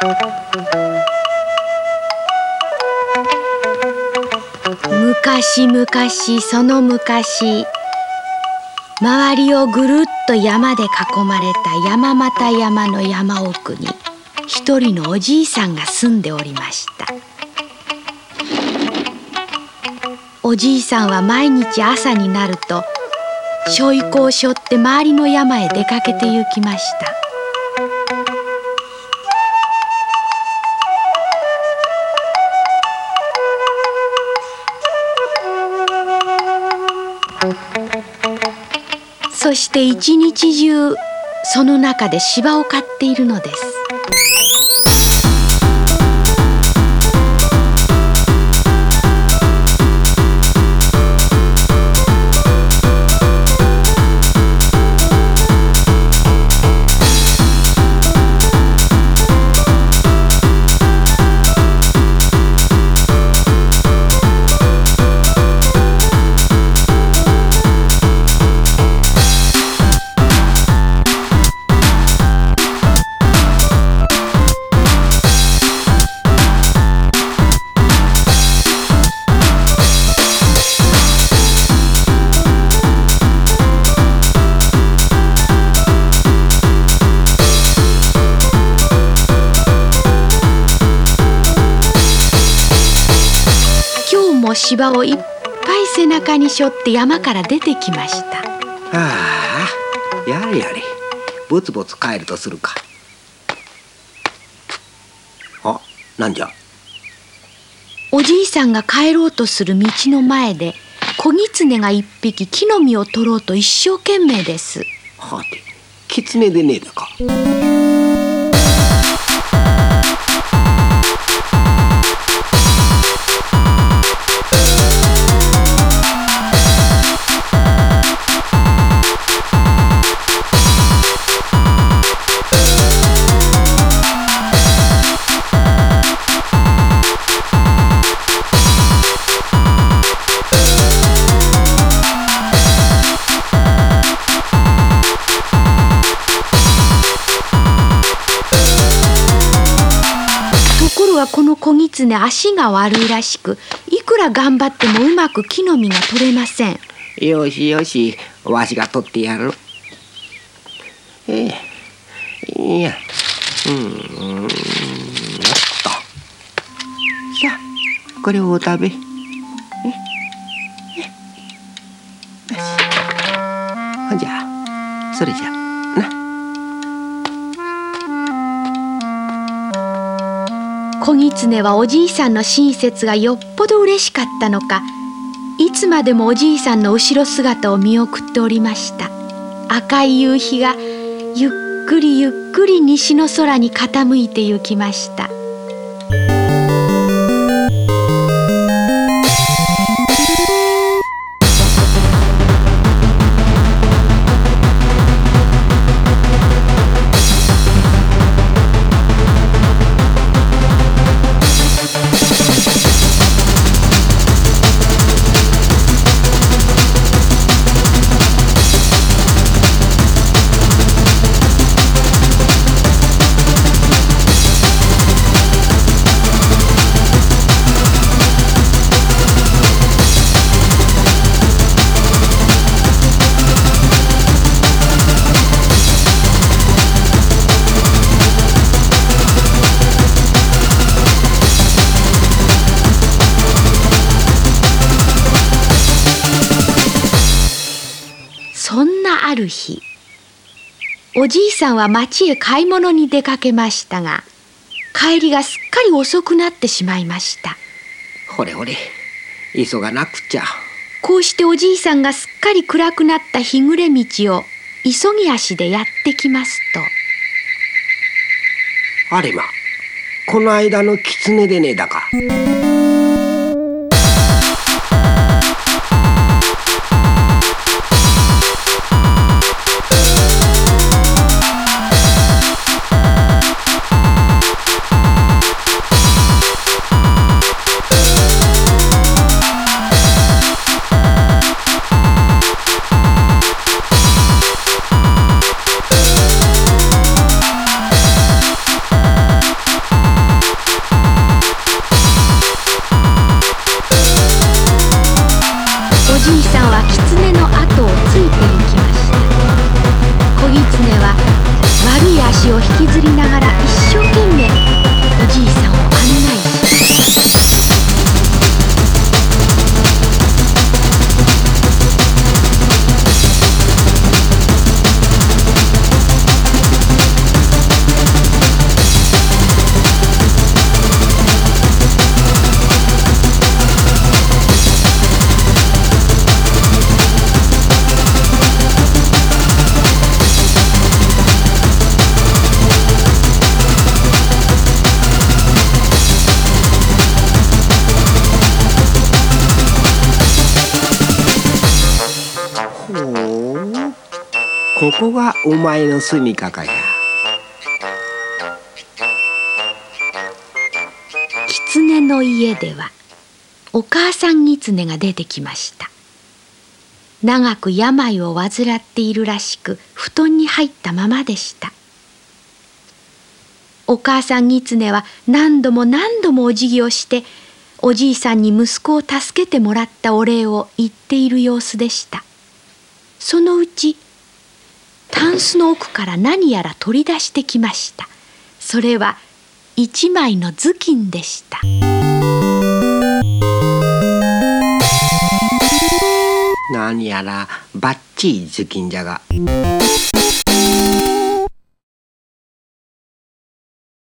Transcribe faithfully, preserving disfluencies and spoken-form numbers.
昔々その昔、周りをぐるっと山で囲まれた山又山の山奥に一人のおじいさんが住んでおりました。おじいさんは毎日朝になると背負い子を背負って周りの山へ出かけて行きました。そして一日中その中で芝を刈っているのです。芝をいっぱい背中に背負って山から出てきました。 ああ、やれやれ、ぼつぼつ帰るとするか。あ、なんじゃ。 おじいさんが帰ろうとする道の前で子狐が一匹木の実を取ろうと一生懸命です。 はて、狐でねえだか。 この子狐、足が悪いらしく、いくら頑張ってもうまく木の実が取れません。 よしよし、わしが取ってやる。ええ、いや、うん、よっと。さあ、これをお食べ。ええ、よし。ほんじゃ、それじゃな。 子狐はおじいさんの親切がよっぽど嬉しかったのか、いつまでもおじいさんの後ろ姿を見送っておりました。赤い夕日がゆっくりゆっくり西の空に傾いて行きました。ある日、おじいさんは町へ買い物に出かけましたが、帰りがすっかり遅くなってしまいました。 ほれほれ、急がなくちゃ。 こうしておじいさんがすっかり暗くなった日暮れ道を急ぎ足でやってきますと、あれま、この間の狐でねえだか。 こがお前の住みかかや。 狐の家ではお母さん狐が出てきました。長く病を患っているらしく布団に入ったままでした。お母さん狐は何度も何度もお辞儀をしておじいさんに息子を助けてもらったお礼を言っている様子でした。そのうちタンスの奥から何やら取り出してきました。それは一枚の頭巾でした。 何やらバッチリ頭巾じゃが、